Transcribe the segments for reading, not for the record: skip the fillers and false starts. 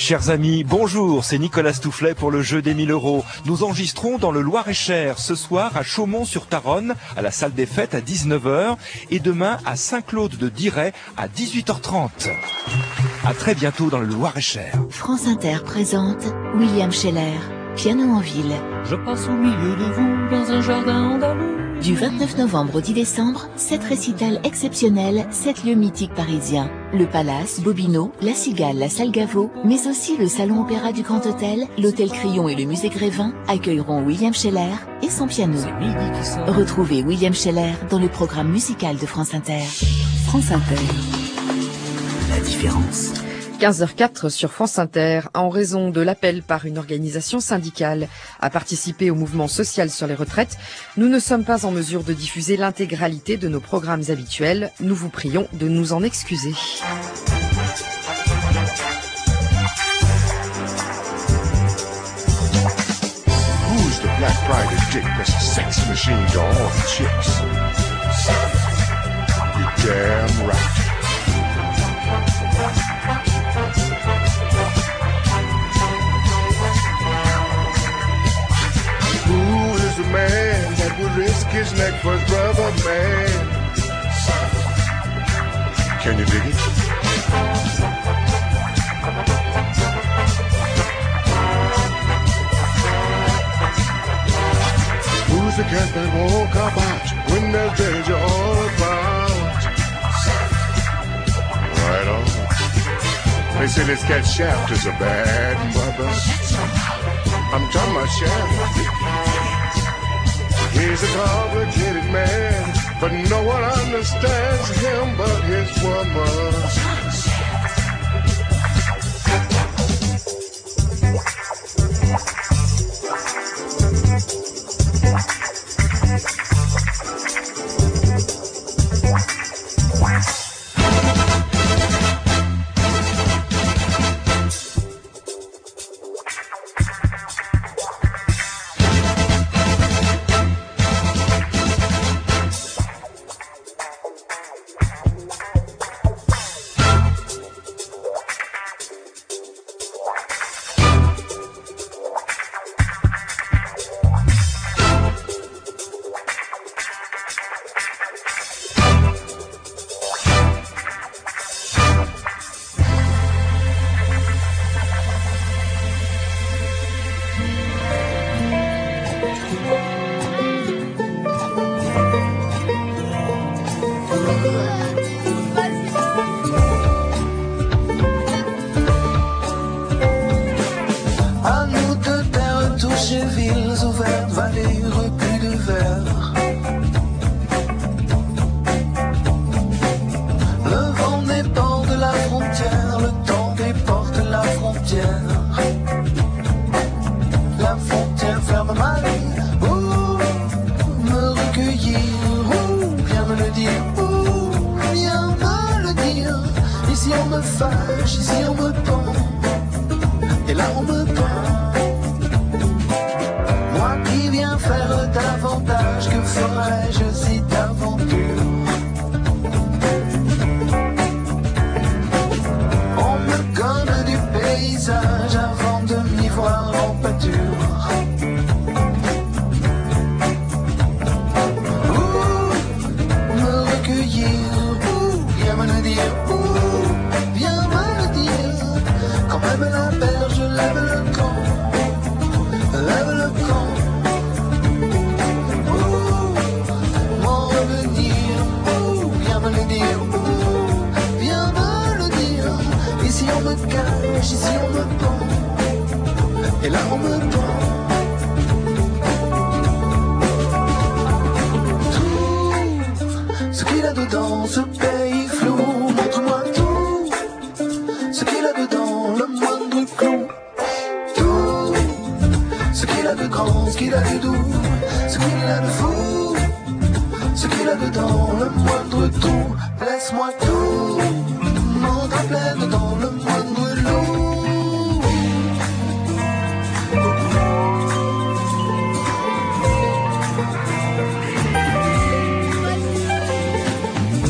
Chers amis, bonjour, c'est Nicolas Stoufflet pour le jeu des 1000 €. Nous enregistrons dans le Loir-et-Cher ce soir à Chaumont-sur-Tharonne, à la salle des fêtes à 19h et demain à Saint-Claude de Diray à 18h30. À très bientôt dans le Loir-et-Cher. France Inter présente William Scheller, piano en ville. Je passe au milieu de vous dans un jardin andalou. Du 29 novembre au 10 décembre, 7 récitals exceptionnels, 7 lieux mythiques parisiens. Le Palace, Bobino, La Cigale, la Salle Gaveau, mais aussi le Salon Opéra du Grand Hôtel, l'Hôtel Crillon et le Musée Grévin accueilleront William Scheller et son piano. Retrouvez William Scheller dans le programme musical de France Inter. France Inter. La différence. 15h04 sur France Inter, en raison de l'appel par une organisation syndicale à participer au mouvement social sur les retraites, nous ne sommes pas en mesure de diffuser l'intégralité de nos programmes habituels. Nous vous prions de nous en excuser. Who's the black pride dick that's a sex machine to all the chicks? You're damn right. Who is the man that would risk his neck for his brother, man? Can you dig it? Who's the cat that won't come out when there's danger all about? Right on. They say this cat Shaft is a bad mother. I'm talking about Shaft. He's a complicated man, but no one understands him but his woman.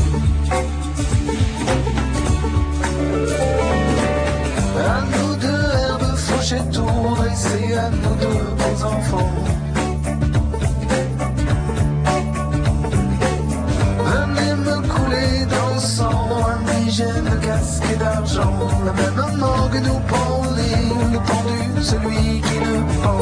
À nous deux nos deux bons enfants. Venez me couler dans le sang, indigène de casque et d'argent, la même morgue nous pend le pendu, celui qui le pend.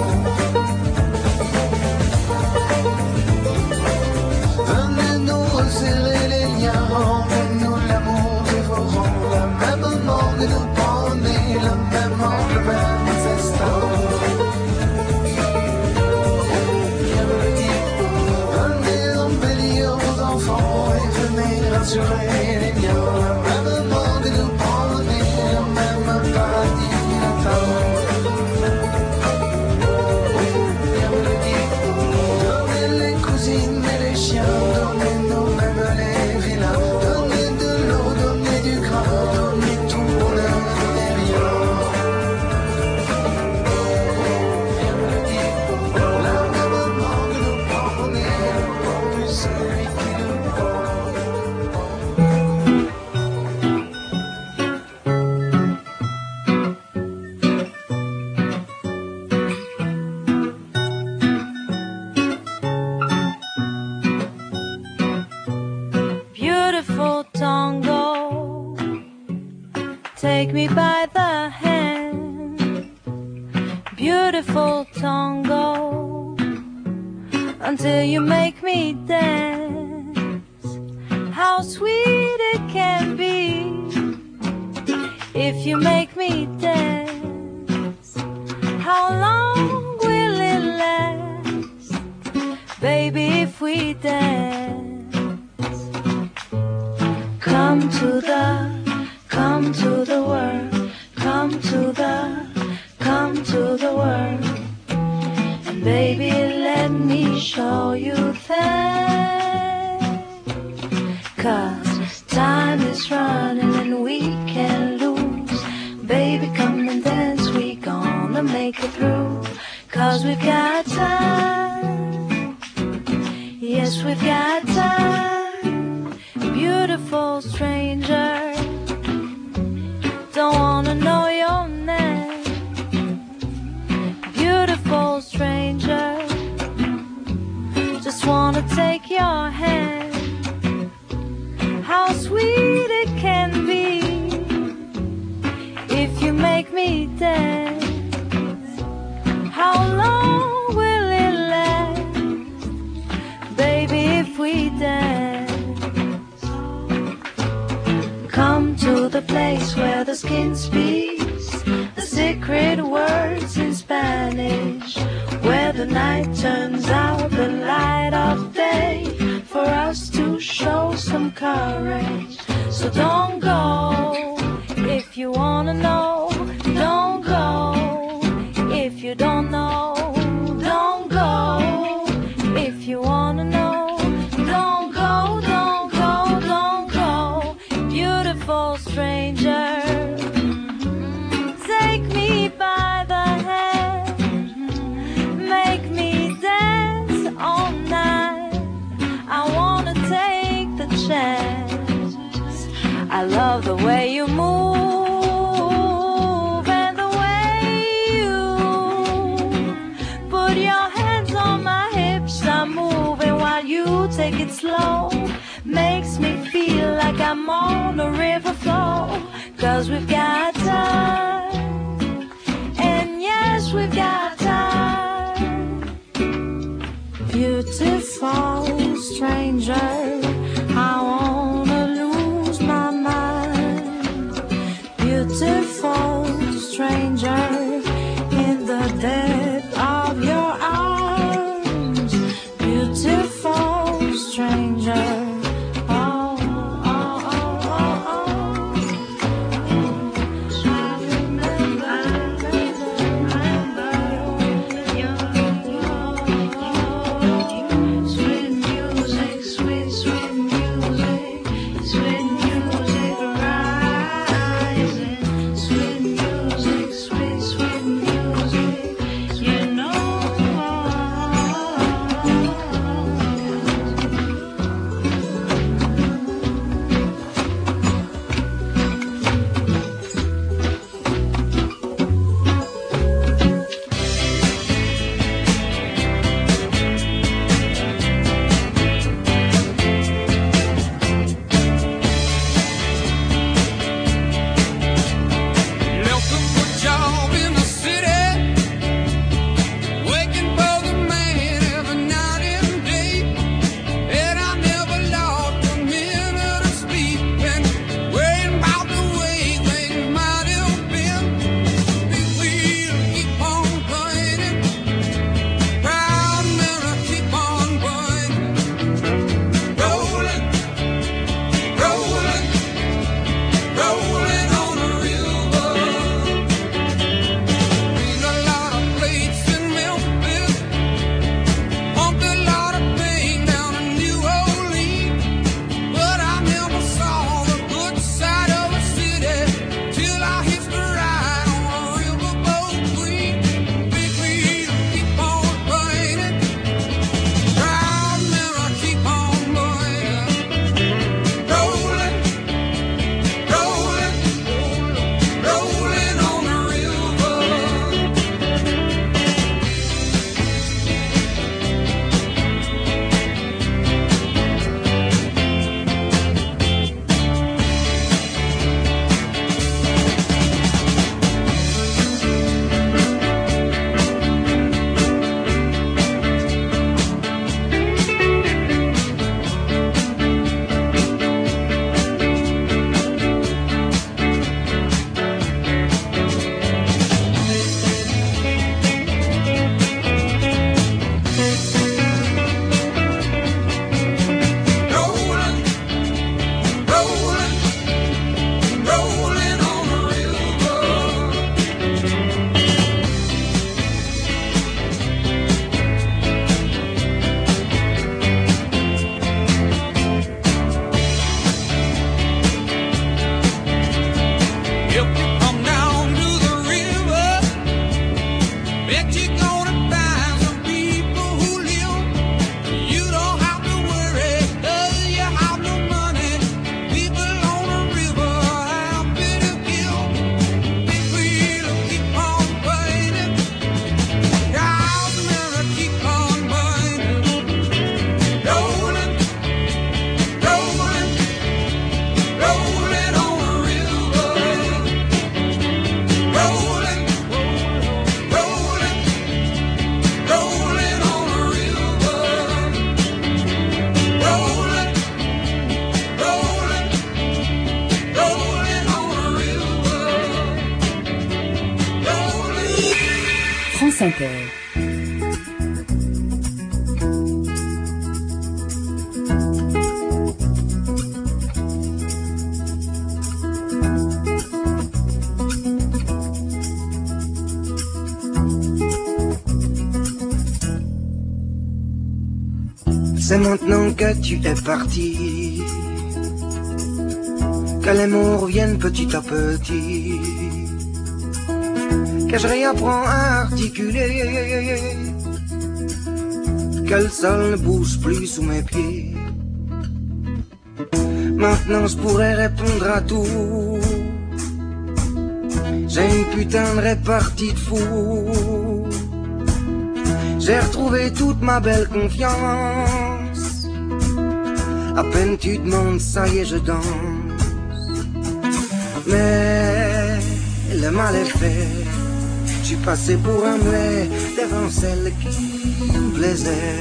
Venez nous resserrer les liens, rendez-nous l'amour dévorant, la même morgue nous pendait, le même ange, le même festin. Venez embellir vos enfants et venez rassurer les miens, la même morgue nous pendait, le même paradis latin. Donnez les cousines et les chiens, donnez-nous même les vilains, donnez de l'eau, donnez du grain, donnez tout bonheur, donnez rien. La même morgue nous pendait, le pendu, celui qui le pend. Beautiful tango, take me by the hand. Beautiful tango, until you make me dance. How sweet it can be if you make me dance. How long will it last, baby, if we dance? Come to the world, come to the world, and baby, let me show you things. 'Cause time is running and we can't lose. Baby, come and dance, we gonna make it through. 'Cause we've got time, yes, we've got time. Beautiful stranger, don't wanna know your name. Beautiful stranger, just wanna take your hand. How sweet it can be if you make me dance. How long will it last, baby, if we dance? Come to the place where the skin speaks the secret words in Spanish, where the night turns out the light of day, for us to show some courage. So don't go if you wanna know, don't go if you don't know, don't go if you wanna know, don't go, don't go, don't go. Beautiful stranger, take me by the hand, make me dance all night. I wanna take the chance. I love the way you move and the way you put your hands on my hips. I'm moving while you take it slow. Makes me feel like I'm on a river flow. 'Cause we've got time, and yes, we've got time. Beautiful stranger, I wanna lose my mind. Beautiful stranger, in the depth of your arms. Beautiful stranger. Sweet France Inter. C'est maintenant que tu es parti que les mots reviennent petit à petit, que je réapprends à articuler, que le sol ne bouge plus sous mes pieds. Maintenant je pourrais répondre à tout, j'ai une putain de répartie de fou. J'ai retrouvé toute ma belle confiance, à peine tu demandes, ça y est je danse. Mais le mal est fait, je suis passé pour un muet devant celle qui me plaisait.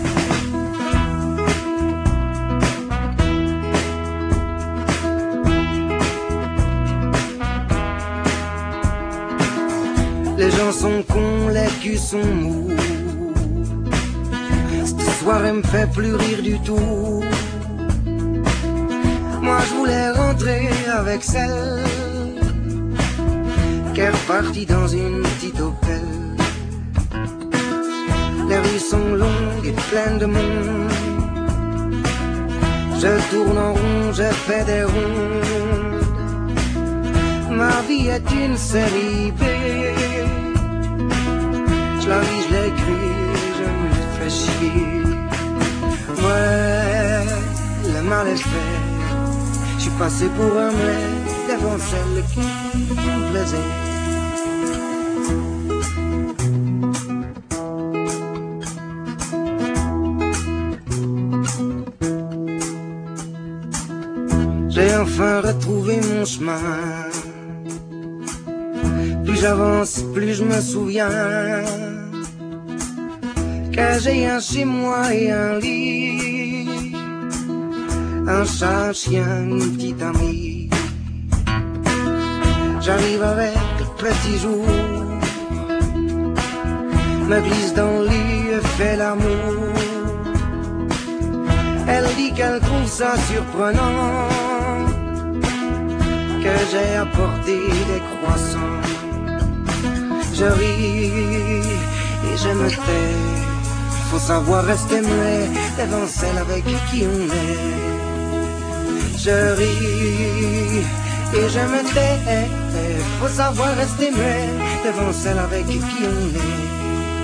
Les gens sont cons, les culs sont mous. Cette soirée me fait plus rire du tout. Moi je voulais rentrer avec celle qui est repartie dans une petite Opel. Les rues sont longues et pleines de monde. Je tourne en rond, je fais des rondes. Ma vie est une série B. Je la vis, je l'écris, je me fais chier. Ouais, le mal est fait. Je suis passé pour un muet devant celle qui me plaisait. J'ai enfin retrouvé mon chemin. Plus j'avance, plus je me souviens que j'ai un chez moi et un lit, un chat, un chien, une petite amie. J'arrive avec le petit jour, me glisse dans le lit et fais l'amour. Elle dit qu'elle trouve ça surprenant que j'ai apporté des croissants. Je ris et je me tais, faut savoir rester muet devant celle avec qui on est. Je ris et je me tais, faut savoir rester muet devant celle avec qui on est.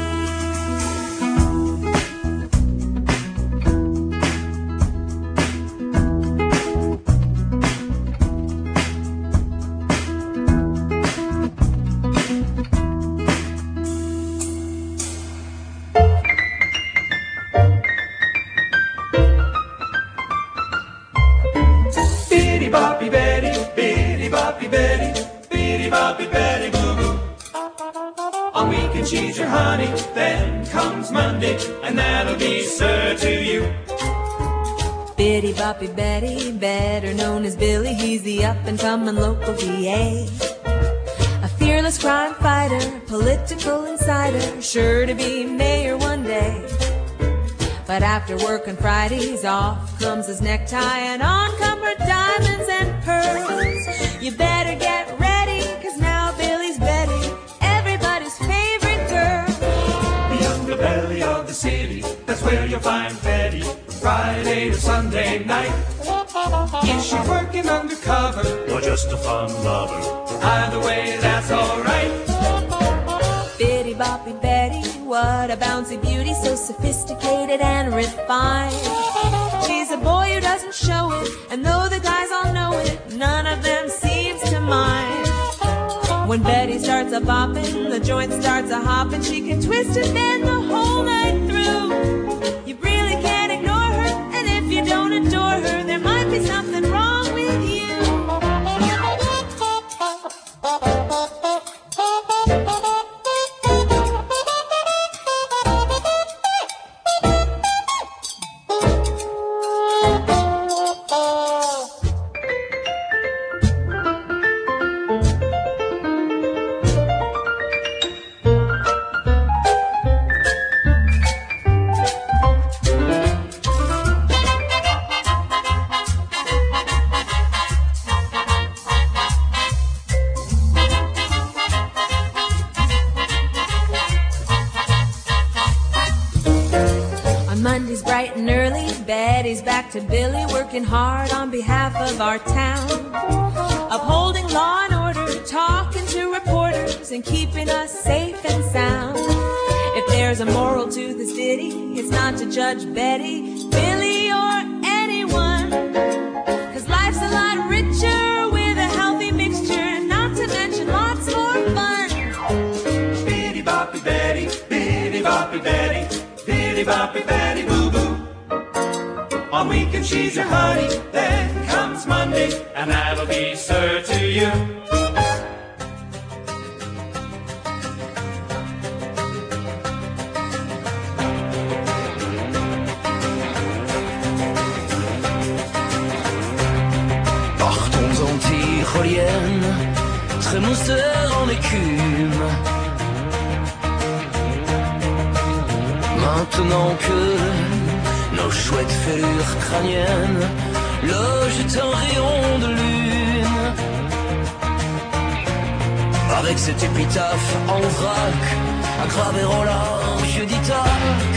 Boppy Betty, better known as Billy, he's the up-and-coming local DA. A fearless crime fighter, political insider, sure to be mayor one day. But after working Fridays, off comes his necktie and on come her diamonds and pearls. You better get ready, cause now Billy's Betty, everybody's favorite girl. The underbelly of the city, that's where you'll find Betty. Friday to Sunday night. Is she working undercover or just a fun lover? Either way, that's alright. Bitty Boppy Betty, what a bouncy beauty, so sophisticated and refined. She's a boy who doesn't show it, and though the guys all know it, none of them seems to mind. When Betty starts a bopping, the joint starts a hopping. She can twist and bend the whole night through. You really can't ignore her, and if you don't adore her, there might be something wrong with you. to Billy, working hard on behalf of our town, upholding law and order, talking to reporters, and keeping us safe and sound. If there's a moral to this ditty, it's not to judge Betty, Billy, or anyone, 'cause life's a lot richer with a healthy mixture, not to mention lots more fun. Bitty boppy Betty, bitty boppy Betty, bitty boppy Betty boo boo. On weekend she's your honey, then comes Monday, and that'll be sir to you. Partons en tyrolienne, trémousseur en écume. Maintenant que nos chouettes fêlures crâniennes logent un rayon de lune, avec cette épitaphe en vrac à graver en large d'Ithaque.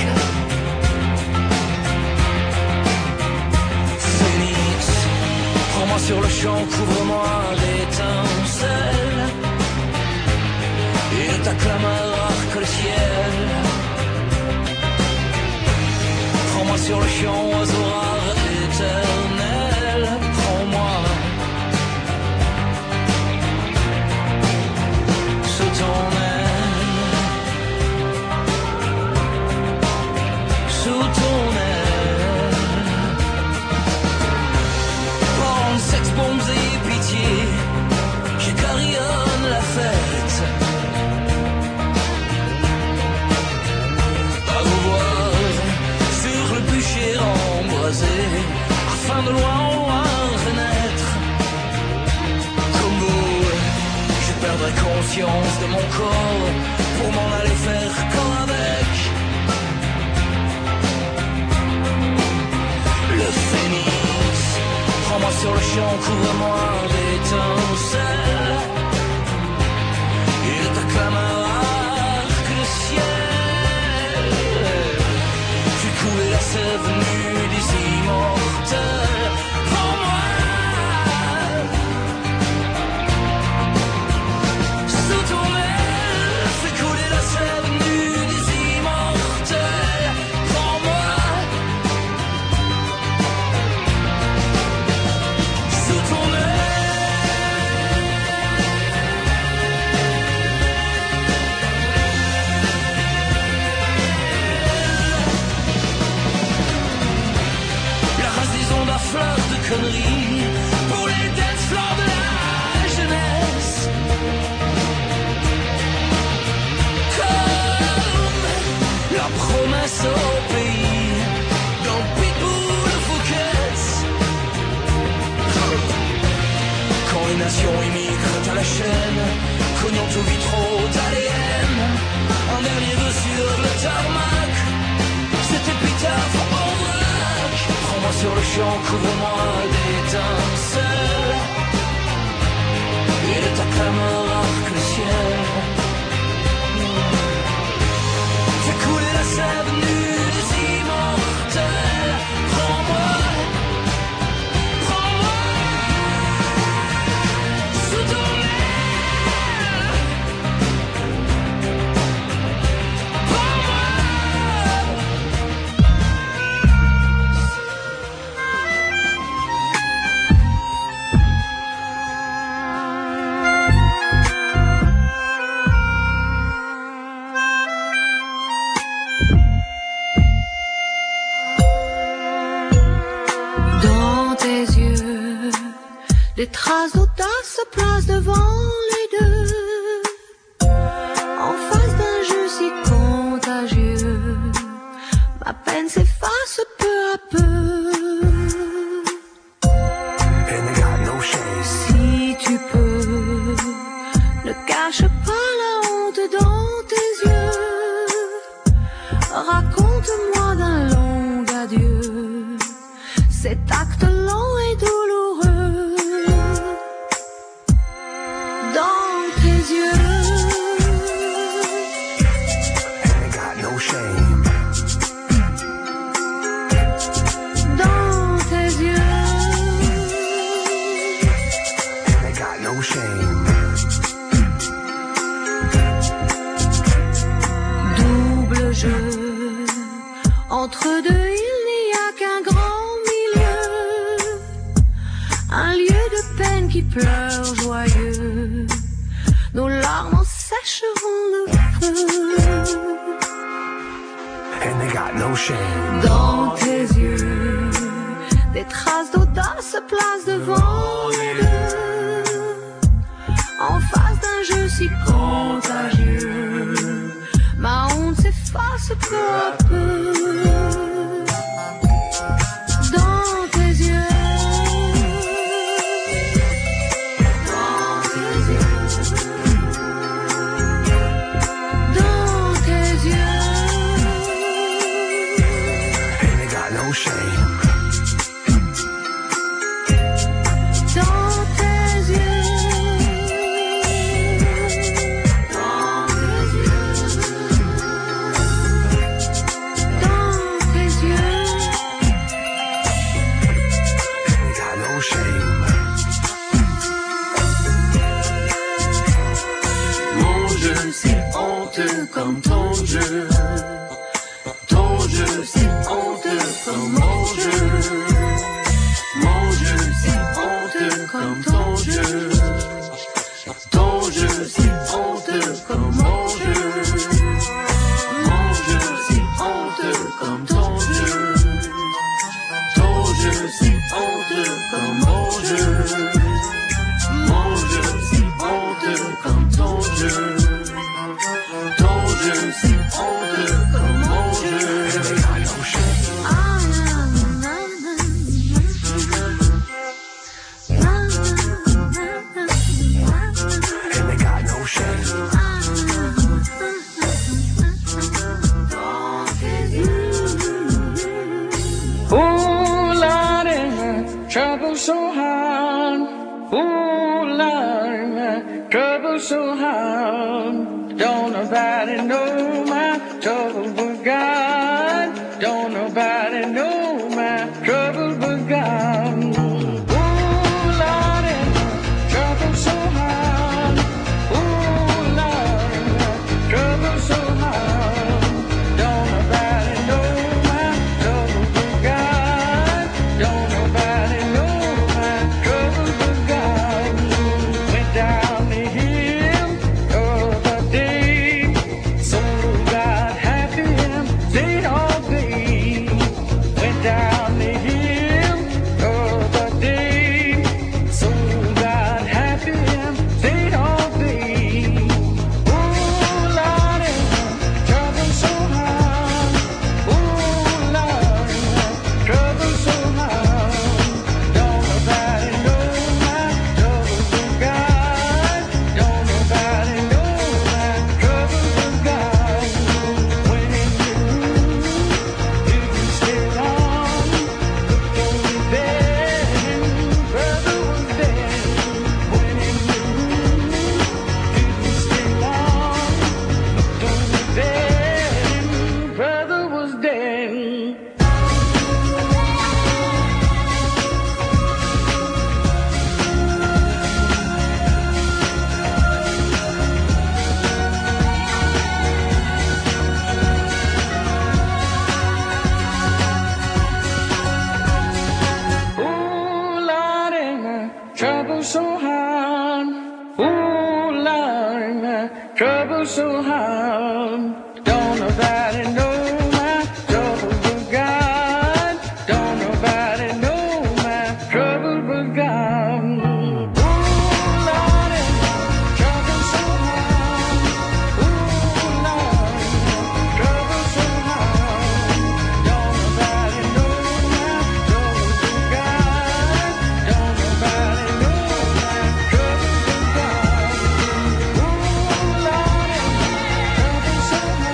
Phénix, prends-moi sur le champ, couvre-moi d'étincelles, et ta clameur arque le ciel. Prends-moi sur le champ, oiseau rare éternel, prends-moi sous ton aile, sous ton aile. Prends sexe, bombes et pitié, je carillonne la fête. À vous voir sur le bûcher embrasé, afin de loin en loin renaître. Comme vous, je perdrai conscience de mon corps pour m'en aller faire corps avec le phénix. Prends-moi sur le champ, couvre-moi d'étincelles, et ta clameur arque le ciel. J'ai coulé la sève nue des immortels. Prends-moi sous ton aile, fais couler la sève nue des immortels. Prends-moi sous ton aile. La race des ondes à fleurs de conneries pour les dance floors de la jeunesse. Comme la promesse au pays dans Pitbull Focus. Quand les nations immigrent à la chaîne, cognons tout vitraux d'ADN. Un dernier vœu sur le tarmac, cette épitaphe en vrac. Prends-moi sur le champ, couvre-moi d'étincelles, et de ta clameur arque le ciel. Fais couler la sève nue des immortels. Prends-moi, prends-moi sous ton aile. Prends-moi. Dans tes yeux, des traces d'audace se placent devant les deux. En face d'un jeu si contagieux, ma peine s'efface peu à peu. Si tu peux, ne cache pas la honte dans tes yeux. Raconte-moi d'un long adieu, cet acte lent et douloureux. Dans tes no shame. Double jeu, entre deux il n'y a qu'un grand milieu, un lieu de peine qui pleure joyeux, nos larmes en sécheront le feu. And they got no shame. Dans tes yeux, des traces d'audace se placent devant les deux, en face d'un jeu si contagieux, ma honte s'efface peu à peu. Dans tes yeux, dans tes yeux, dans tes yeux, And they got no shame. dans tes yeux, dans tes yeux, dans tes yeux. And they got no shame. Mon jeu si honteux comme ton jeu. Ton jeu si honteux comme mon jeu. Mon jeu si honteux comme ton jeu. Ton jeu si honteux comme mon jeu. Mon jeu si honteux comme ton jeu. Ton jeu si honteux comme mon jeu. Mon jeu si honteux comme ton jeu. Ton jeu si honteux comme mon jeu. And they got no shame. Ah, na, na, na, na, na, na, na. And they got no shame. Dans tes yeux. Oh, Lord, trouble so hard. Oh, Lord, trouble so hard. Don't nobody know my trouble but God. Don't nobody know my trouble but God. Oh, Lord, trouble so hard. Oh, Lord, trouble so hard. Don't nobody know my trouble but God. Don't nobody know my trouble but God. Went down the hill the other day, so got happy and stayed all day. Went down the hill the other day, so got happy and stayed all day. Oh, Lord, trouble so hard. Oh, Lord, trouble so hard. Don't nobody know my trouble but God. Don't nobody know my trouble but God. When you stay long, looked on me then, brother was dead. When you stay long, looked on me then, brother was dead. Oh, Lord, trouble so hard. Oh, Lord, trouble so hard. Don't nobody know my trouble but God. Don't nobody know my trouble but God. Oh, Lord, trouble so hard. Oh, Lord, trouble so hard. Don't nobody know my trouble but God. Don't nobody know my trouble but God. Oh, Lord, trouble so hard.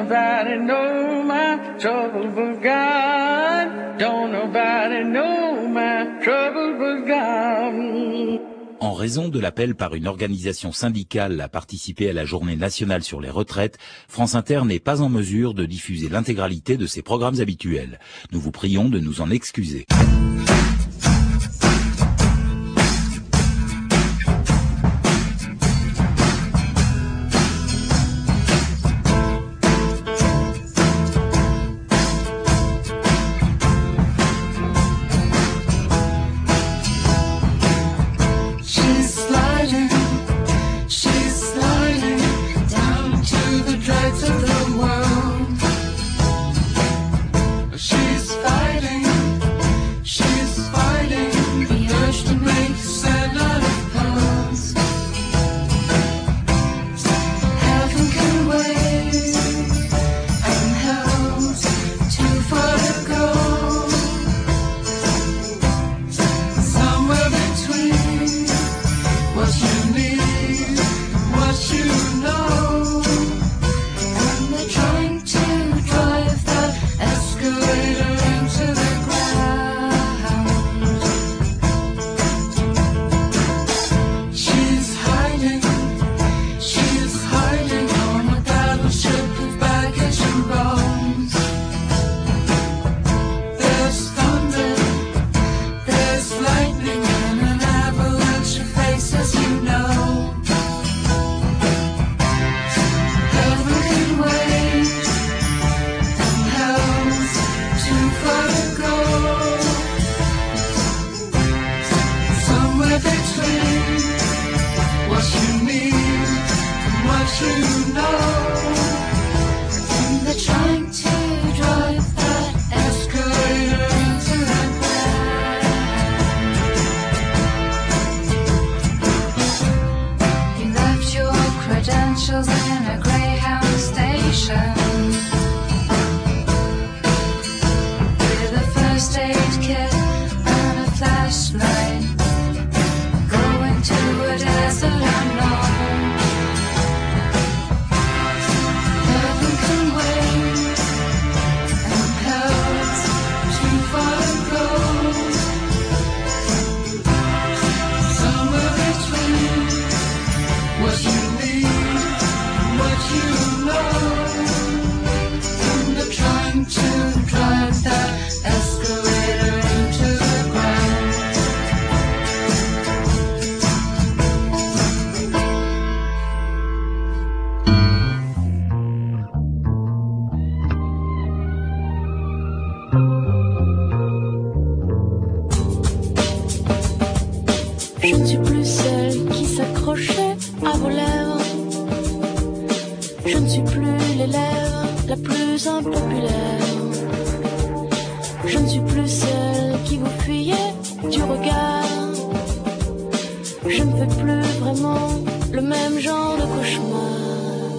nobody know my trouble but God. Don't nobody know my trouble but God. En raison de l'appel par une organisation syndicale à participer à la Journée nationale sur les retraites, France Inter n'est pas en mesure de diffuser l'intégralité de ses programmes habituels. Nous vous prions de nous en excuser. Je ne suis plus celle qui s'accrochait à vos lèvres. Je ne suis plus l'élève la plus impopulaire. Je ne suis plus celle qui vous fuyait du regard. Je ne fais plus vraiment le même genre de cauchemar.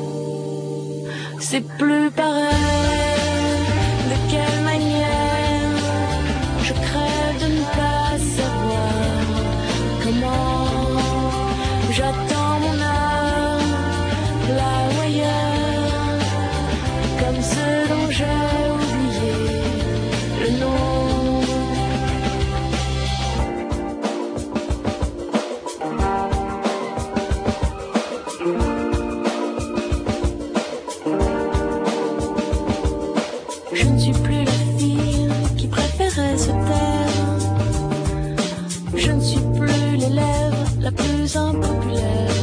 C'est plus pareil. De quelle manière je crève de ne pas savoir comment j'attends mon âme là ou ailleurs, comme ceux dont j'ai oublié le nom. Je ne suis plus la fille qui préférait se taire. Je ne suis plus l'élève la plus impopulaire.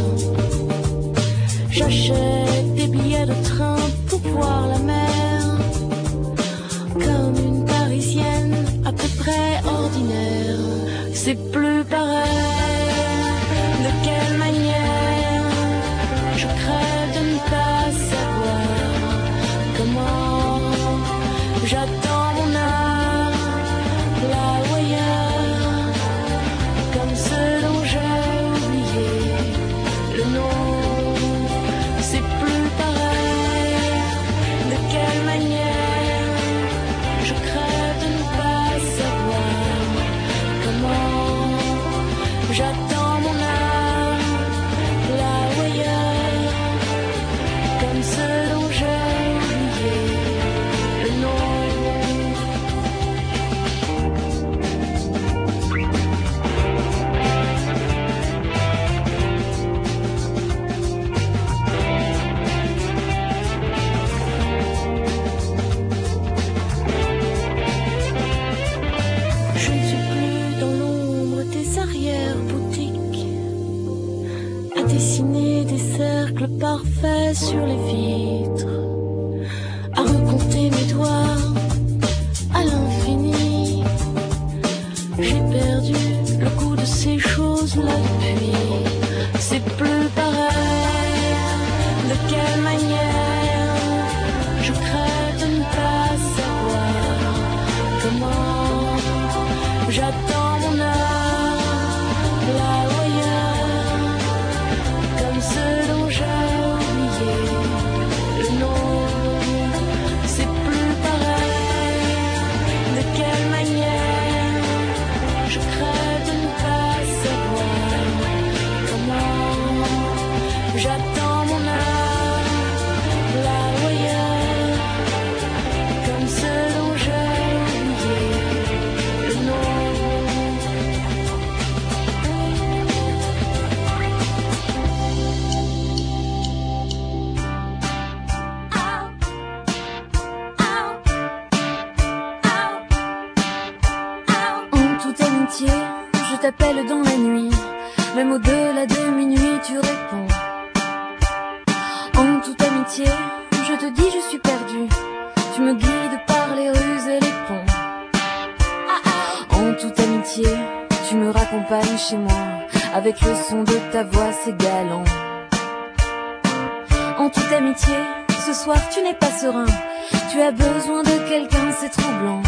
J'achète des billets de train pour voir la mer, comme une Parisienne à peu près ordinaire. C'est plus pareil. De quelle manière je crève de ne pas savoir comment j'attends mon âme là ou ailleurs, comme ceux dont j'ai oublié le nom. C'est plus pareil. De quelle manière je crève de ne pas savoir comment j'attends mon âme là ou ailleurs, comme ceux dont j'ai oublié amitié, je t'appelle dans la nuit. Même au-delà de minuit, tu réponds. En toute amitié, je te dis je suis perdu. Tu me guides par les rues et les ponts. En toute amitié, tu me raccompagnes chez moi. Avec le son de ta voix, c'est galant. En toute amitié, ce soir tu n'es pas serein. Tu as besoin de quelqu'un, c'est troublant.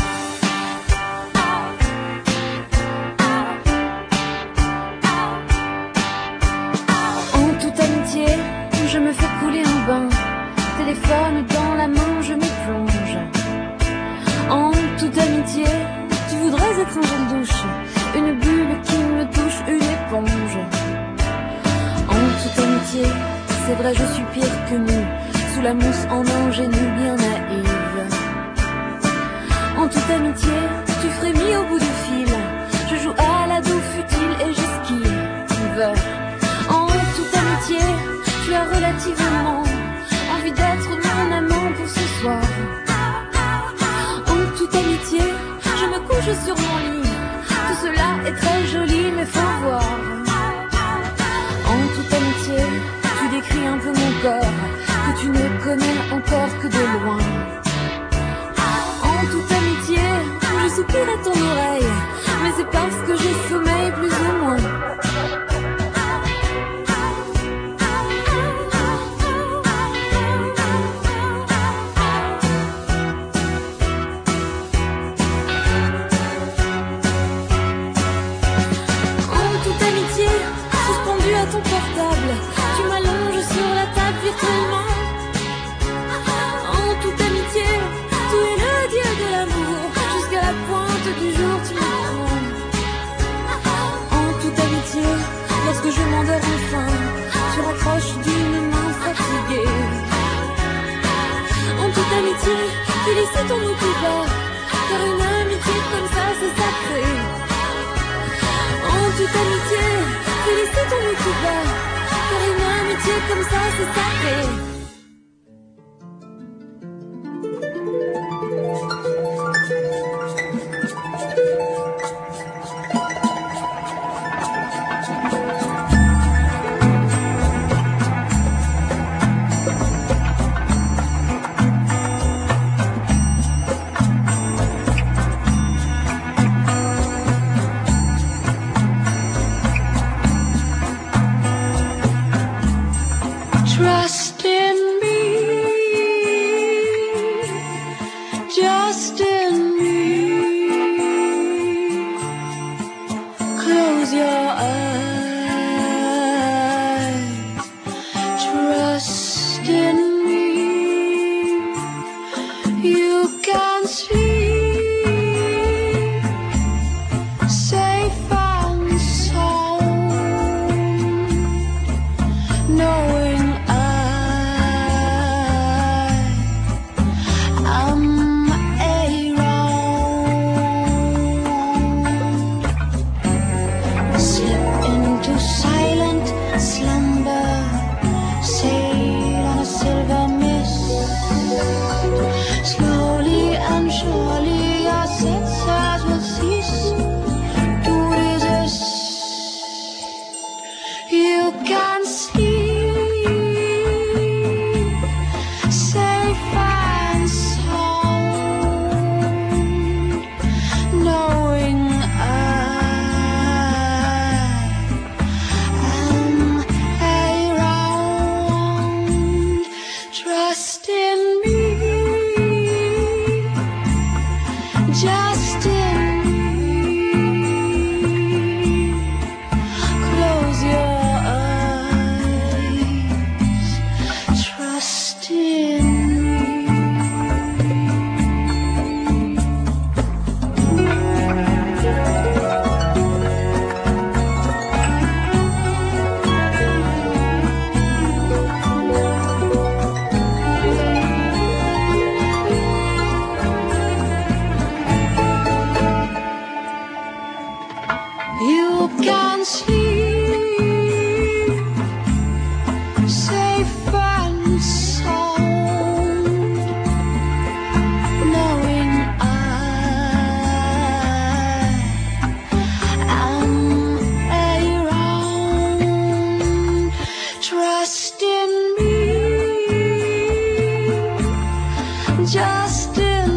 En toute amitié, je me fais couler un bain. Téléphone dans la main, je m'y plonge. En toute amitié, tu voudrais être un gel douche, une bulle qui me touche, une éponge. En toute amitié, c'est vrai je suis pire que nous, sous la mousse en ingénue bien naïve. En toute amitié, tu frémis au bout du fil, je joue à l'ado futile et j'esquive. En toute amitié, tu as relativement envie d'être mon amant pour ce soir. En toute amitié, je me couche sur mon lit. Tout cela est très joli, mais faut voir. En toute amitié, tu décris un peu mon corps, que tu ne connais encore que de loin. En toute amitié, je soupire à ton oreille, mais c'est parce que j'ai sommeil plus ou moins. Ton portable, tu m'allonges sur la table virtuellement. En toute amitié, tu es le dieu de l'amour. Jusqu'à la pointe du jour, tu me prends. En toute amitié, lorsque je m'endors enfin, tu raccroches d'une main fatiguée. En toute amitié, félicitons-nous plus bas, car une amitié comme ça, c'est sacré. En toute amitié, félicitons-nous tout bas, car une amitié comme ça, c'est sacré. Trust in me, just in me. Close your eyes, trust in me. You can sleep safe and sound, knowing slowly and surely. just in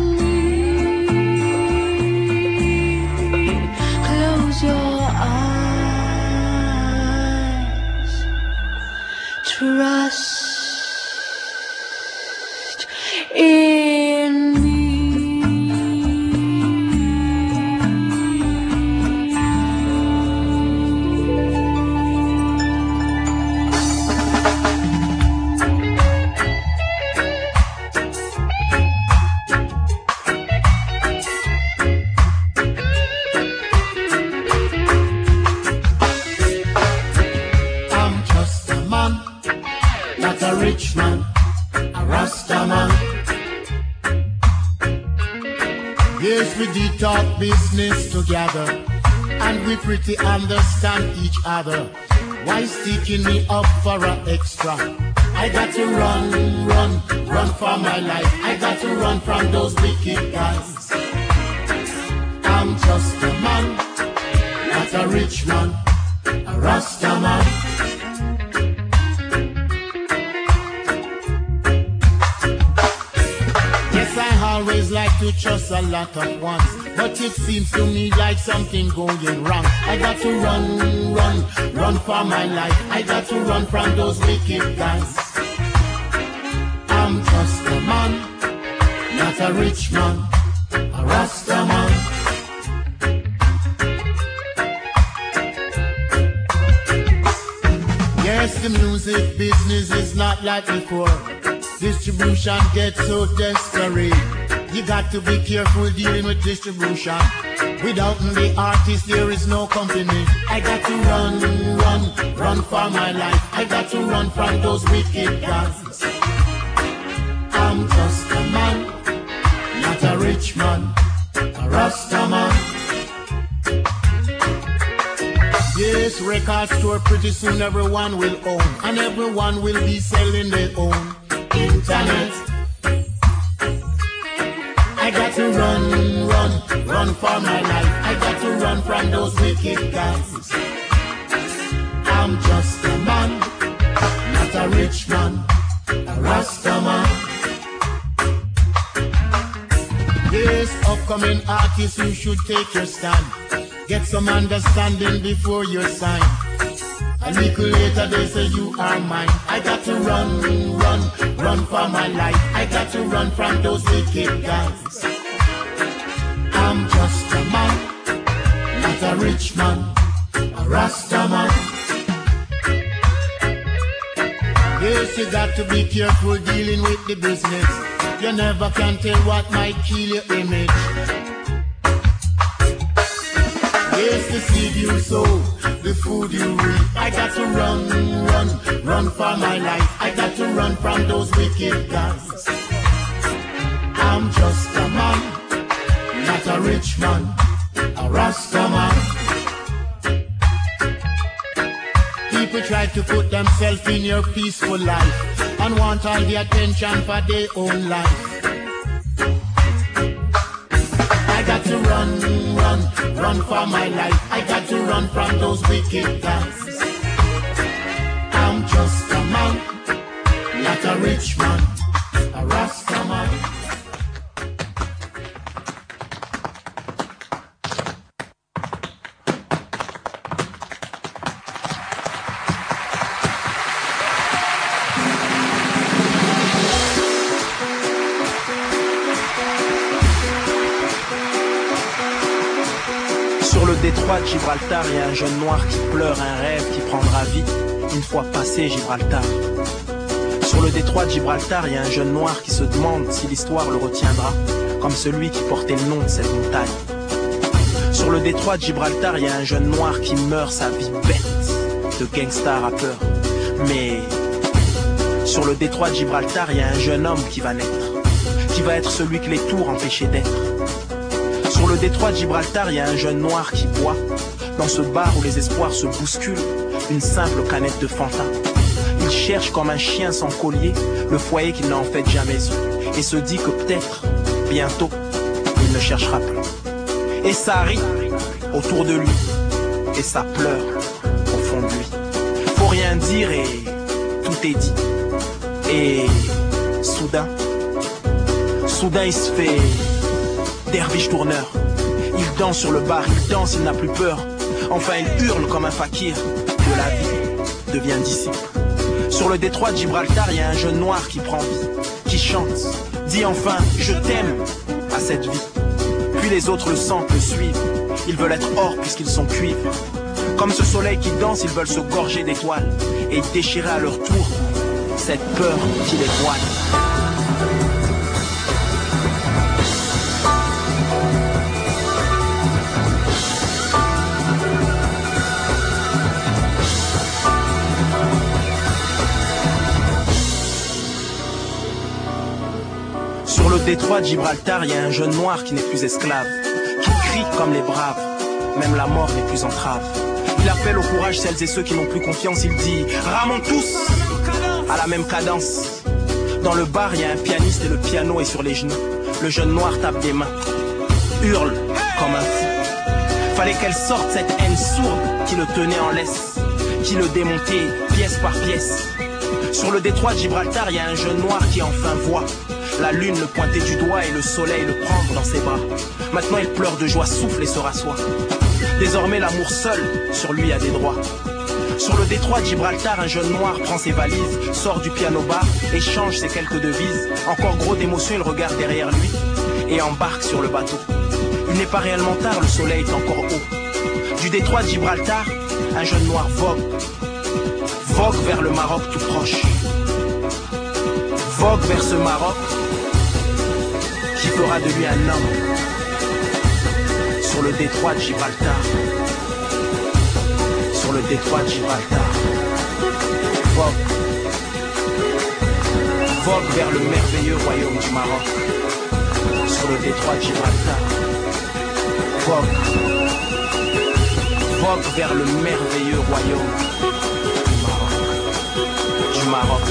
need. Close your eyes. Trust in me. Rich man, a Rasta man. Yes, we did talk business together, and we pretty understand each other. Why sticking me up for an extra? I got to run for my life. I got to run from those wicked guys. I'm just a man, not a rich man, a Rasta man. Always like to trust a lot at once, but it seems to me like something going wrong. I got to run for my life. I got to run from those wicked guys. I'm just a man, not a rich man, a Rasta man. Yes, the music business is not like before. Distribution gets so desperate. You got to be careful dealing with distribution. Without the artist, there is no company. I got to run for my life. I got to run from those wicked guys. I'm just a man, not a rich man, a Rasta man. Yes, record store pretty soon everyone will own, and everyone will be selling their own internet. I got to run for my life. I got to run from those wicked guys. I'm just a man, not a rich man, a Rasta man. Yes, upcoming artists, you should take your stand. Get some understanding before you sign. A little later they say you are mine. I got to run for my life. I got to run from those wicked guys. I'm just a man, not a rich man, a Rasta man. Yes, you got to be careful dealing with the business. You never can tell what might kill your image. Yes, the seed you sow, the food you reap. I got to run for my life. I got to run from those wicked guys. I'm just a man, not a rich man, a Rasta man. People try to put themselves in your peaceful life and want all the attention for their own life. I got to run for my life. I got to run from those wicked guys. I'm just a man, not a rich man, a Rasta man. Sur le détroit de Gibraltar, il y a un jeune noir qui pleure un rêve qui prendra vie une fois passé Gibraltar. Sur le détroit de Gibraltar, il y a un jeune noir qui se demande si l'histoire le retiendra, comme celui qui portait le nom de cette montagne. Sur le détroit de Gibraltar, il y a un jeune noir qui meurt sa vie bête de gangsta rappeur. Mais sur le détroit de Gibraltar, il y a un jeune homme qui va naître, qui va être celui que les tours empêchaient d'être. Sur le détroit de Gibraltar, il y a un jeune noir qui boit, dans ce bar où les espoirs se bousculent, une simple canette de Fanta. Il cherche comme un chien sans collier le foyer qu'il n'a en fait jamais eu, et se dit que peut-être, bientôt, il ne cherchera plus. Et ça rit autour de lui, et ça pleure au fond de lui. Faut rien dire et tout est dit. Et soudain, Soudain il se fait derviche tourneur. Il danse sur le bar, il danse, il n'a plus peur. Enfin il hurle comme un fakir. De la vie devient disciple. Sur le détroit de Gibraltar, il y a un jeune noir qui prend vie, qui chante, dit enfin je t'aime à cette vie. Puis les autres le sentent, le suivent. Ils veulent être or puisqu'ils sont cuivre. Comme ce soleil qui danse, ils veulent se gorger d'étoiles et déchirer à leur tour cette peur qui les voile. Sur le détroit de Gibraltar, il y a un jeune noir qui n'est plus esclave, qui crie comme les braves, même la mort n'est plus entrave. Il appelle au courage celles et ceux qui n'ont plus confiance, il dit « Ramons tous !» à la même cadence. Dans le bar, il y a un pianiste et le piano est sur les genoux. Le jeune noir tape des mains, hurle comme un fou. Fallait qu'elle sorte cette haine sourde qui le tenait en laisse, qui le démontait pièce par pièce. Sur le détroit de Gibraltar, il y a un jeune noir qui enfin voit la lune le pointer du doigt et le soleil le prendre dans ses bras. Maintenant il pleure de joie, souffle et se rassoit. Désormais l'amour seul sur lui a des droits. Sur le détroit de Gibraltar, un jeune noir prend ses valises, sort du piano-bar, échange ses quelques devises. Encore gros d'émotion, il regarde derrière lui et embarque sur le bateau. Il n'est pas réellement tard, le soleil est encore haut. Du détroit de Gibraltar, un jeune noir vogue vers le Maroc tout proche. Vogue vers ce Maroc qui fera de lui un homme. Sur le détroit de Gibraltar, sur le détroit de Gibraltar, vogue vers le merveilleux royaume du Maroc. Sur le détroit de Gibraltar, vogue vers le merveilleux royaume du Maroc.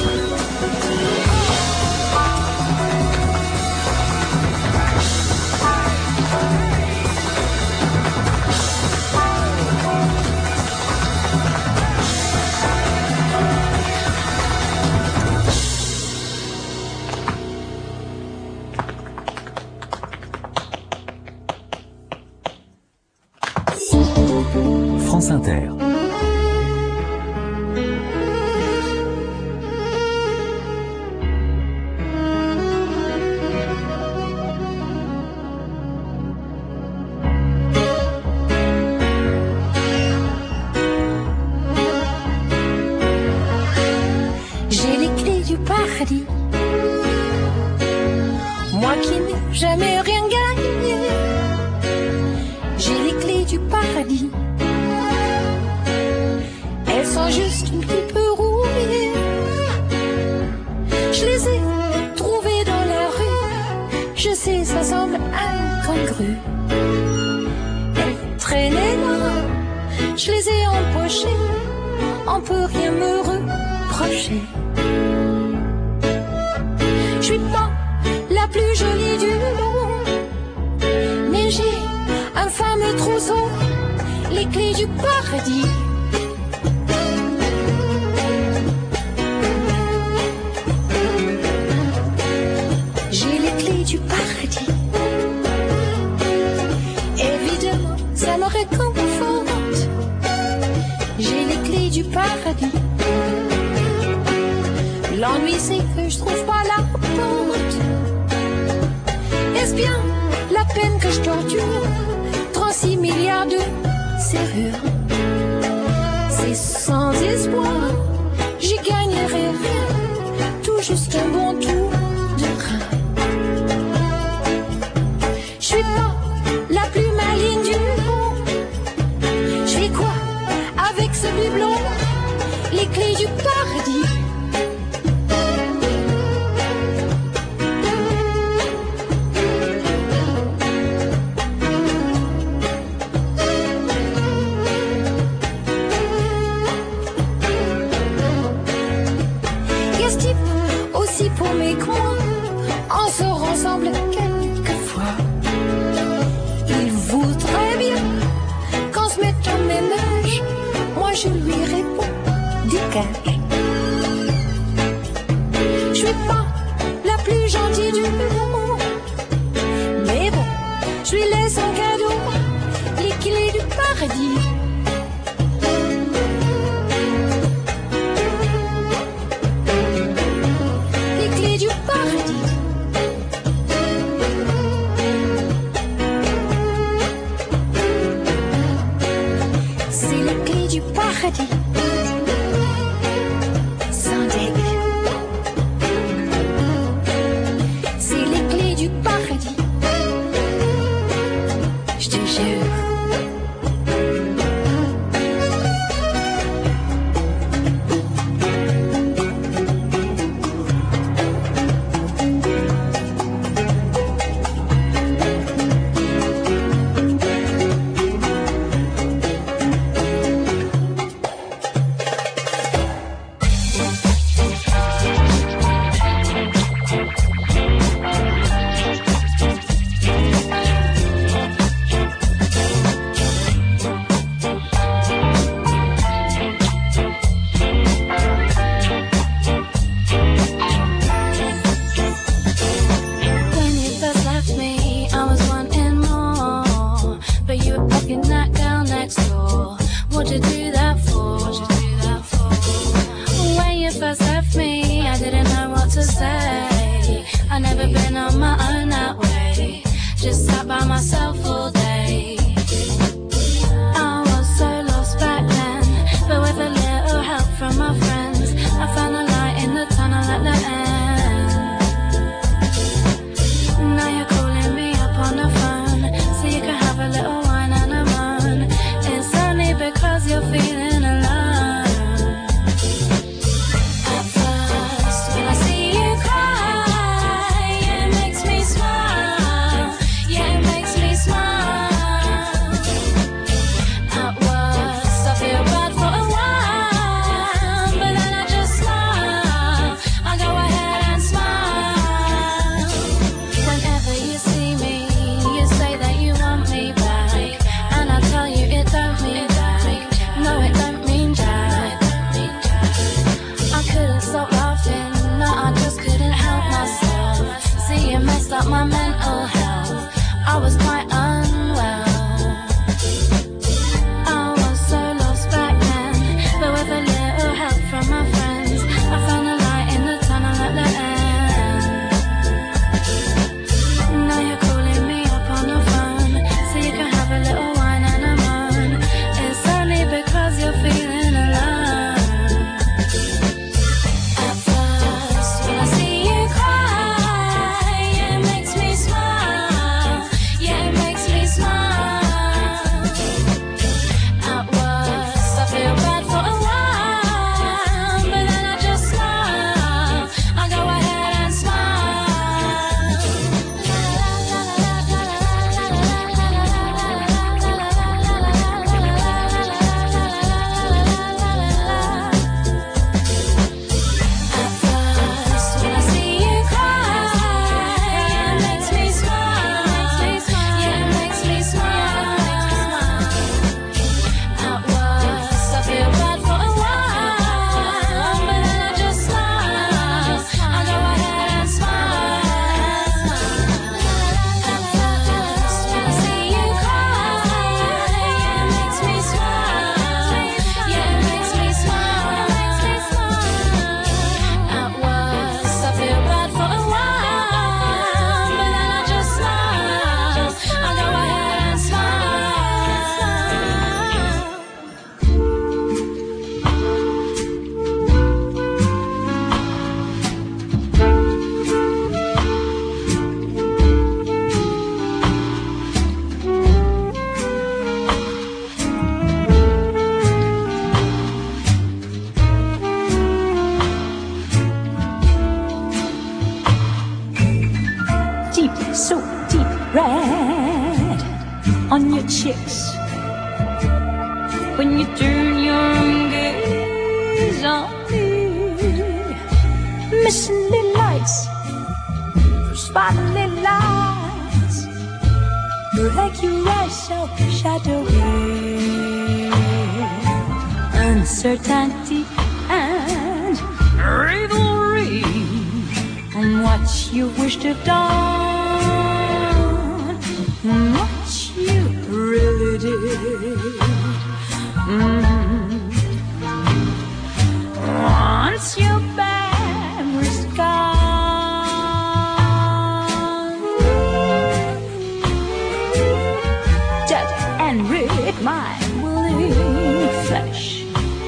France Inter. J'ai les clés du paradis, moi qui n'ai jamais rien gagné. J'ai les clés du paradis, elles sont juste un petit peu rouillées. Je les ai trouvées dans la rue, je sais ça semble incongru. Elles traînaient là, je les ai empochées, on peut rien me reprocher. Je suis pas la plus jolie du monde, mais j'ai un fameux trousseau, les clés du paradis. J'ai les clés du paradis. Évidemment, ça me réconforte. J'ai les clés du paradis. L'ennui c'est que je trouve pas la porte. Est-ce bien la peine que je torture 36 milliards de serrures? C'est sans espoir, j'y gagnerai rien, tout juste un bon tour de train. Je suis pas la plus maligne du monde. Je fais quoi avec ce bibelot? Les clés du paradis. Pour mes coins, on sort ensemble quelquefois. Il voudrait bien qu'on se mette au ménage. Moi je lui réponds, dégage. paradis. Sans délai. C'est les clés du paradis. Je te jure. on your cheeks when you turn your gaze on me. Missing little lights, spotting little lights, like your eyes so shadowy. Uncertainty and revelry on what you wish to have done, what you really did. Once your memory's gone, death and rid my willing flesh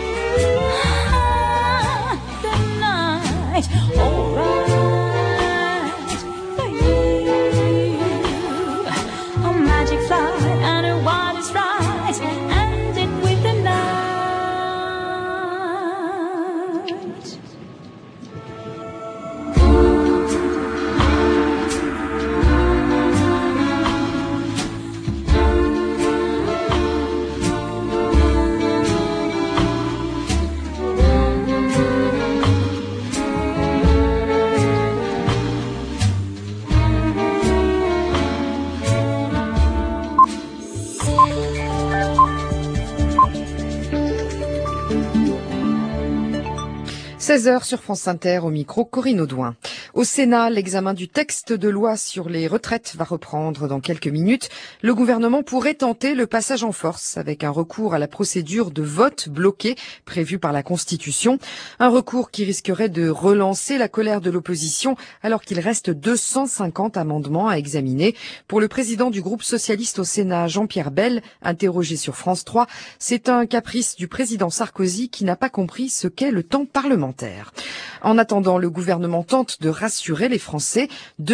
16h sur France Inter, au micro Corinne Audouin. Au Sénat, l'examen du texte de loi sur les retraites va reprendre dans quelques minutes. Le gouvernement pourrait tenter le passage en force avec un recours à la procédure de vote bloqué prévue par la Constitution. Un recours qui risquerait de relancer la colère de l'opposition alors qu'il reste 250 amendements à examiner. Pour le président du groupe socialiste au Sénat, Jean-Pierre Bel, interrogé sur France 3, c'est un caprice du président Sarkozy qui n'a pas compris ce qu'est le temps parlementaire. En attendant, le gouvernement tente de rassurer les Français.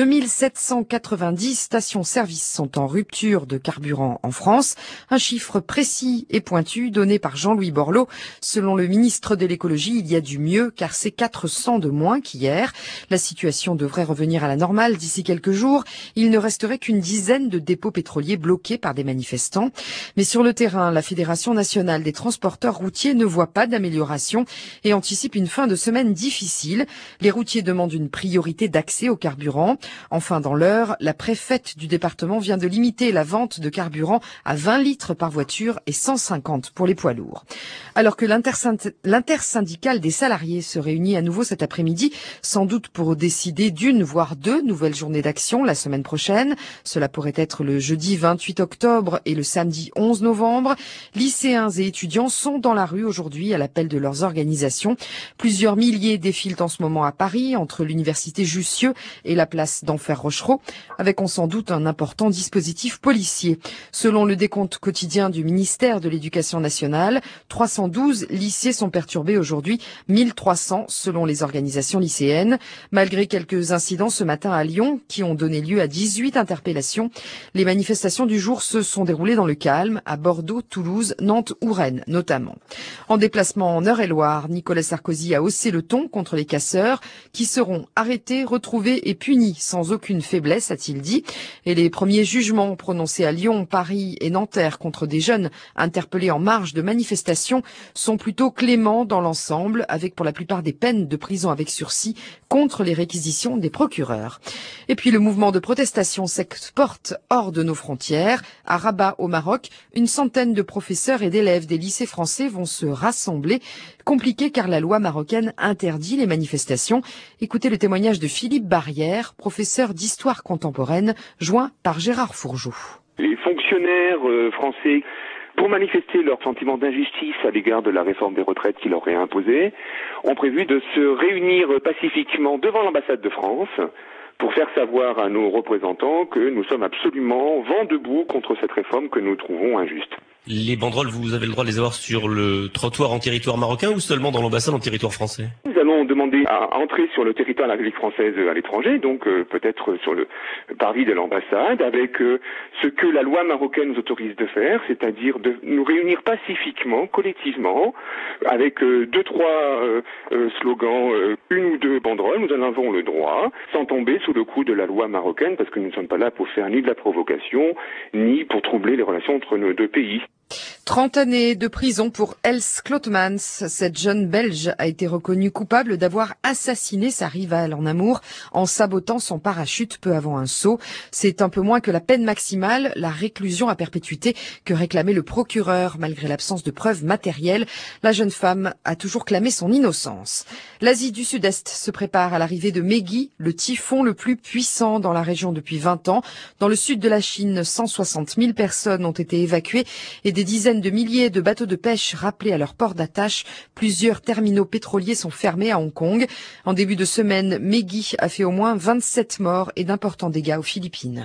2790 stations-service sont en rupture de carburant en France. Un chiffre précis et pointu donné par Jean-Louis Borloo. Selon le ministre de l'écologie, il y a du mieux car c'est 400 de moins qu'hier. La situation devrait revenir à la normale d'ici quelques jours. Il ne resterait qu'une dizaine de dépôts pétroliers bloqués par des manifestants. Mais sur le terrain, la Fédération nationale des transporteurs routiers ne voit pas d'amélioration et anticipe une fin de semaine difficile. Les routiers demandent une priorité d'accès au carburant. Enfin, dans l'heure, la préfète du département vient de limiter la vente de carburant à 20 litres par voiture et 150 pour les poids lourds. Alors que l'intersyndicale des salariés se réunit à nouveau cet après-midi, sans doute pour décider d'une voire deux nouvelles journées d'action la semaine prochaine. Cela pourrait être le jeudi 28 octobre et le samedi 11 novembre. Lycéens et étudiants sont dans la rue aujourd'hui à l'appel de leurs organisations. Plusieurs milliers défilent en ce moment à Paris, entre l'université Jussieu et la place d'Enfer-Rochereau, avec on s'en doute un important dispositif policier. Selon le décompte quotidien du ministère de l'Éducation nationale, 312 lycées sont perturbés aujourd'hui, 1300 selon les organisations lycéennes. Malgré quelques incidents ce matin à Lyon, qui ont donné lieu à 18 interpellations, les manifestations du jour se sont déroulées dans le calme, à Bordeaux, Toulouse, Nantes ou Rennes notamment. En déplacement en Eure-et-Loire, Nicolas Sarkozy a haussé le ton contre les casseurs qui seront arrêtés, retrouvés et punis sans aucune faiblesse, a-t-il dit. Et les premiers jugements prononcés à Lyon, Paris et Nanterre contre des jeunes interpellés en marge de manifestations sont plutôt cléments dans l'ensemble, avec pour la plupart des peines de prison avec sursis contre les réquisitions des procureurs. Et puis le mouvement de protestation s'exporte hors de nos frontières. À Rabat, au Maroc, une centaine de professeurs et d'élèves des lycées français vont se rassembler. Compliqué car la loi marocaine interdit les manifestations. Écoutez le témoignage de Philippe Barrière, professeur d'histoire contemporaine, joint par Gérard Fourgeau. Les fonctionnaires français, pour manifester leur sentiment d'injustice à l'égard de la réforme des retraites qui leur est imposée, ont prévu de se réunir pacifiquement devant l'ambassade de France pour faire savoir à nos représentants que nous sommes absolument vent debout contre cette réforme que nous trouvons injuste. Les banderoles, vous avez le droit de les avoir sur le trottoir en territoire marocain ou seulement dans l'ambassade en territoire français? Nous allons demander à entrer sur le territoire de la République française à l'étranger, donc peut-être sur le parvis de l'ambassade, avec ce que la loi marocaine nous autorise de faire, c'est-à-dire de nous réunir pacifiquement, collectivement, avec deux, trois slogans, une ou deux banderoles, nous en avons le droit, sans tomber sous le coup de la loi marocaine, parce que nous ne sommes pas là pour faire ni de la provocation, ni pour troubler les relations entre nos deux pays. 30 années de prison pour Els Klotmans. Cette jeune Belge a été reconnue coupable d'avoir assassiné sa rivale en amour en sabotant son parachute peu avant un saut. C'est un peu moins que la peine maximale, la réclusion à perpétuité que réclamait le procureur. Malgré l'absence de preuves matérielles, la jeune femme a toujours clamé son innocence. L'Asie du Sud-Est se prépare à l'arrivée de Meggy, le typhon le plus puissant dans la région depuis 20 ans. Dans le sud de la Chine, 160 000 personnes ont été évacuées et des dizaines de milliers de bateaux de pêche rappelés à leur port d'attache. Plusieurs terminaux pétroliers sont fermés à Hong Kong. En début de semaine, Meggy a fait au moins 27 morts et d'importants dégâts aux Philippines.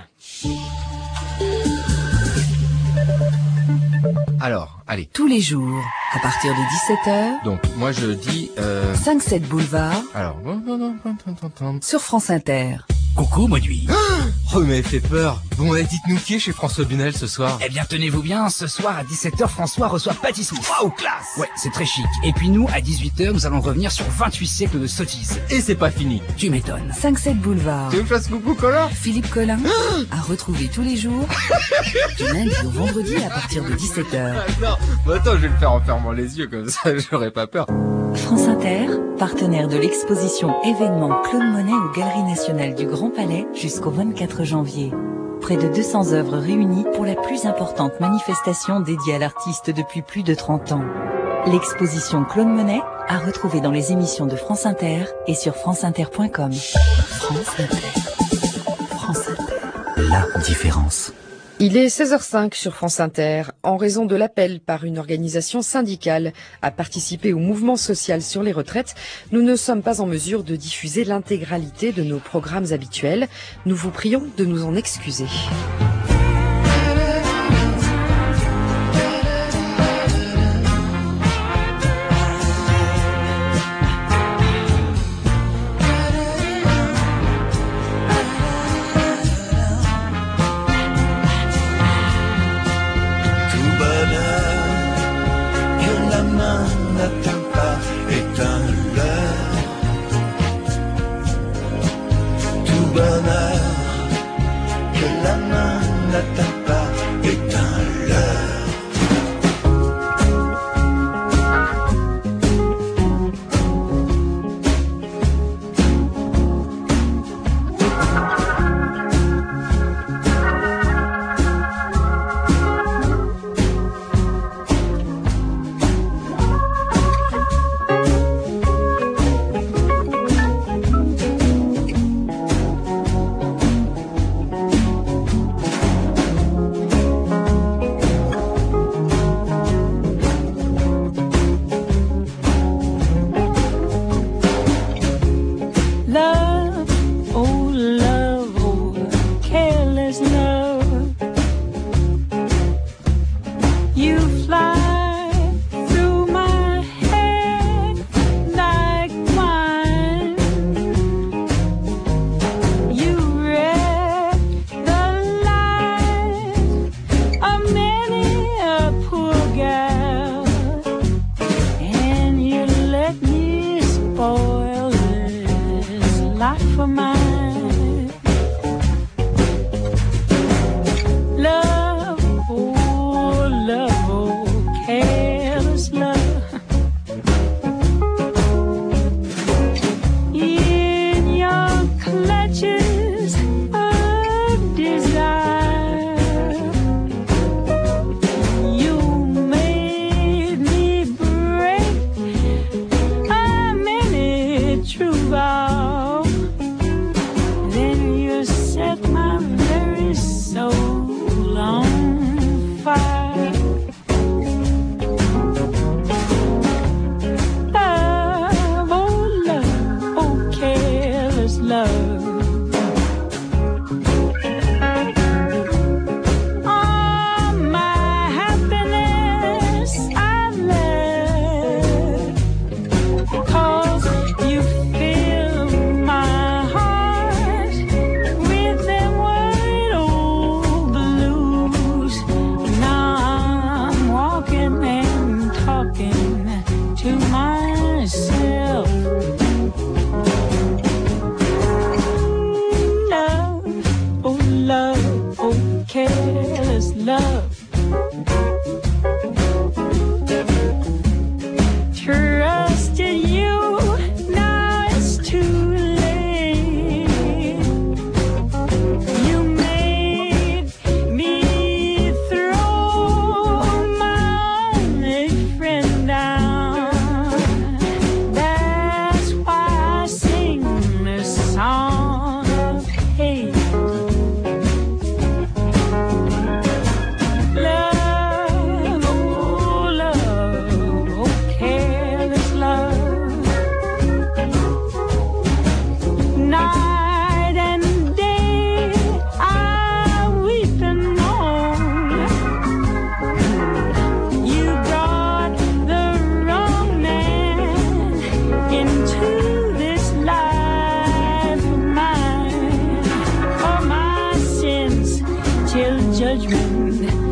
Alors, allez. Tous les jours, à partir de 17h. Donc, moi je dis... 5-7 boulevard. Alors... Sur France Inter. Coucou, moi lui. Oh, mais elle fait peur. Bon, dites-nous qui est chez François Bunel ce soir. Eh bien, tenez-vous bien, ce soir à 17h, François reçoit Pâtisserie. Waouh, classe. Ouais, c'est très chic. Et puis nous, à 18h, nous allons revenir sur 28 siècles de sottises. Et c'est pas fini. Tu m'étonnes. 5-7 boulevard. Tu me fasses coucou, Colin. Philippe Collin. À retrouver tous les jours. Du lundi au vendredi à partir de 17h. Non, bah attends, je vais le faire en fermant les yeux, comme ça, j'aurai pas peur. France Inter, partenaire de l'exposition événement Claude Monet aux Galeries Nationales du Grand Palais jusqu'au 24 janvier. Près de 200 œuvres réunies pour la plus importante manifestation dédiée à l'artiste depuis plus de 30 ans. L'exposition Claude Monet à retrouver dans les émissions de France Inter et sur franceinter.com. France Inter. France Inter. La différence. Il est 16h05 sur France Inter. En raison de l'appel par une organisation syndicale à participer au mouvement social sur les retraites, nous ne sommes pas en mesure de diffuser l'intégralité de nos programmes habituels. Nous vous prions de nous en excuser. judgment